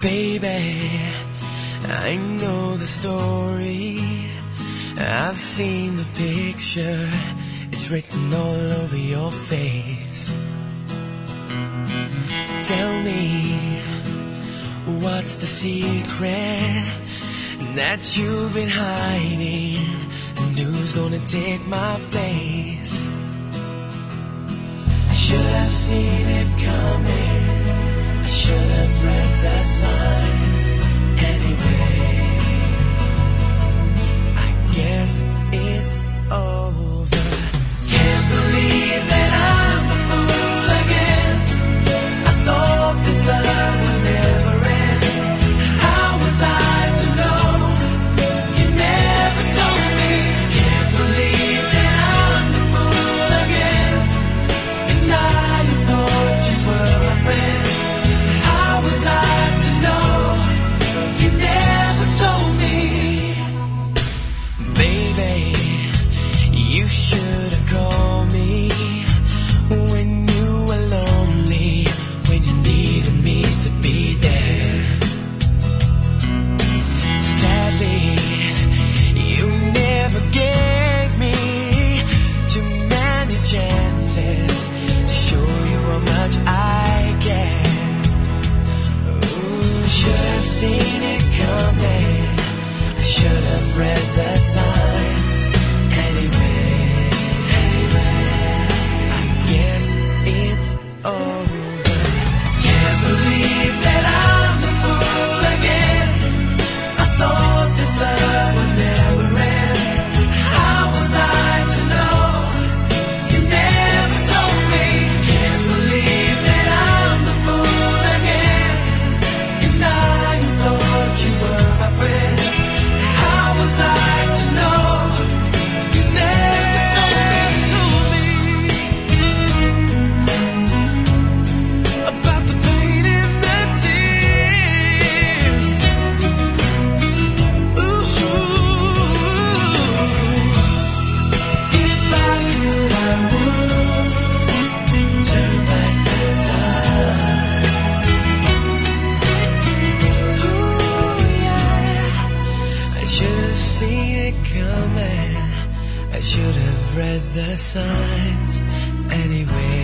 Baby, I know the story. I've seen the picture. It's written all over your face. Tell me, what's the secret that you've been hiding? And who's gonna take my place? I should have seen it coming. I should have read the signs. Anyway, I guess it's over. Can't believe that I'm a fool again. I thought this love would never end. How was I to know? You never told me. Can't believe that I'm a fool again. And I thought you were my friend. How was I to know? You never told me. Baby, you should have called me when you were lonely, when you needed me to be there. Sadly, you never gave me too many chances to show you how much I care. Ooh, should have seen it coming. I should have read the signs. Anyway, I guess it's over. Can't believe that I'm a fool again. I thought this love would never end. How was I to know? You never told me. Can't believe that I'm the fool again. And I thought you were my friend. How was I to know? You never told me about the pain and the tears. Ooh, if I could, I would turn back the time. Ooh, yeah. I should have seen it coming. I should have read the signs. Anyway,